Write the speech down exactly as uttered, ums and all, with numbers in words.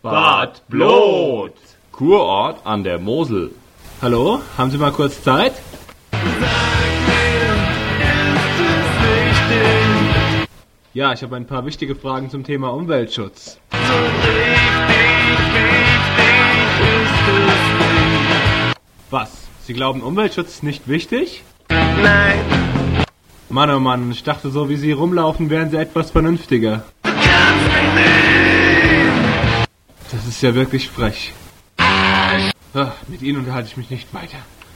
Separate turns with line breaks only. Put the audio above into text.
Bad Blot, Kurort an der Mosel.
Hallo, haben Sie mal kurz Zeit? Ja, ich habe ein paar wichtige Fragen zum Thema Umweltschutz. Was? Sie glauben, Umweltschutz ist nicht wichtig?
Nein.
Mann, oh Mann, ich dachte, so wie Sie rumlaufen, wären Sie etwas vernünftiger.
Du kannst mich nicht.
Das ist ja wirklich frech. Ach, mit Ihnen unterhalte ich mich nicht weiter.